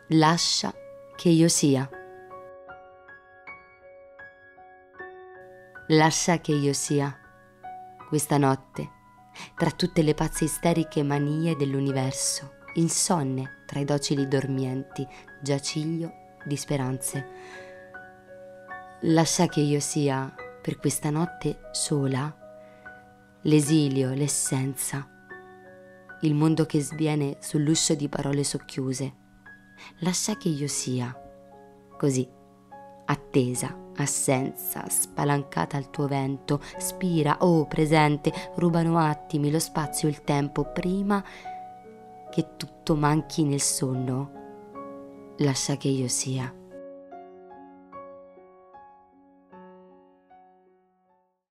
Lascia che io sia. Lascia che io sia, questa notte, tra tutte le pazze isteriche manie dell'universo, insonne tra i docili dormienti, giaciglio di speranze. Lascia che io sia, per questa notte sola, l'esilio, l'essenza, il mondo che sviene sull'uscio di parole socchiuse. Lascia che io sia, così, attesa, assenza, spalancata al tuo vento, spira, oh presente, rubano attimi, lo spazio, il tempo, prima che tutto manchi nel sonno. Lascia che io sia.